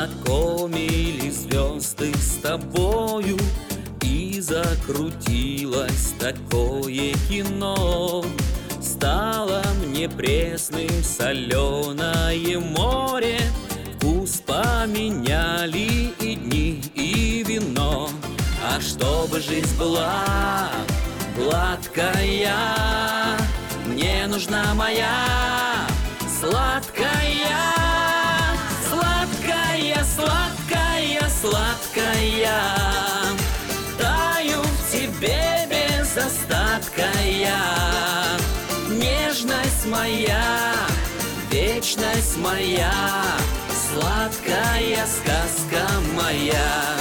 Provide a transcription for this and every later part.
познакомили звезды с тобою, и закрутилось такое кино. Стало мне пресным соленое море, вкус поменяли и дни, и вино. А чтобы жизнь была гладкая, мне нужна моя сладкая, сладкая, сладкая, сладкая. Таю в тебе без остатка я. Нежность моя, вечность моя, сладкая сказка моя.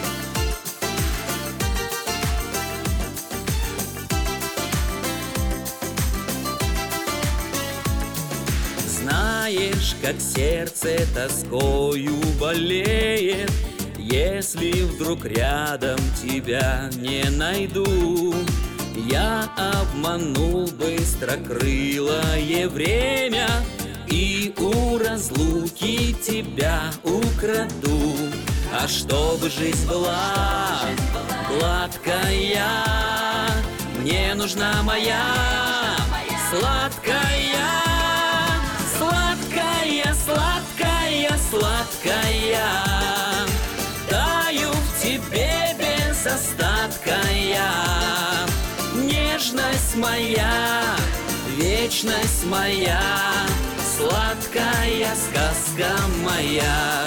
Знаешь, как сердце тоскою болеет, если вдруг рядом тебя не найду. Я обманул быстрокрылое время и у разлуки тебя украду. А чтобы жизнь была гладкая, мне нужна моя сладкая, сладкая, сладкая, сладкая. Таю в тебе без остатка я. Нежность моя, вечность моя, сладкая сказка моя.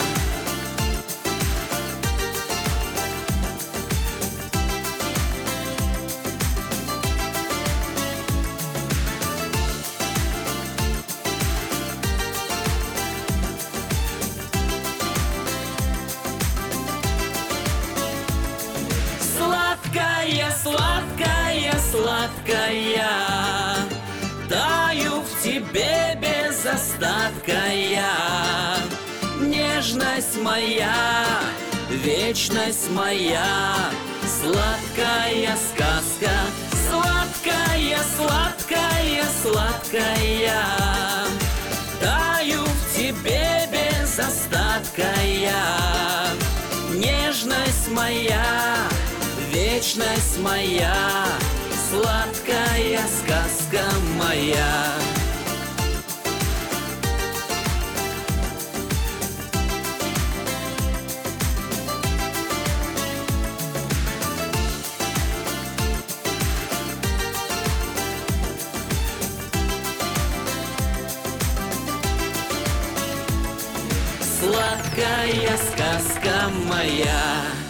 Сладкая, сладкая, сладкая, таю в тебе без остатка я. Нежность моя, вечность моя, сладкая сказка, сладкая, сладкая, сладкая. Таю в тебе без остатка я. Нежность моя, вечность моя, сладкая сказка моя. Сладкая сказка моя.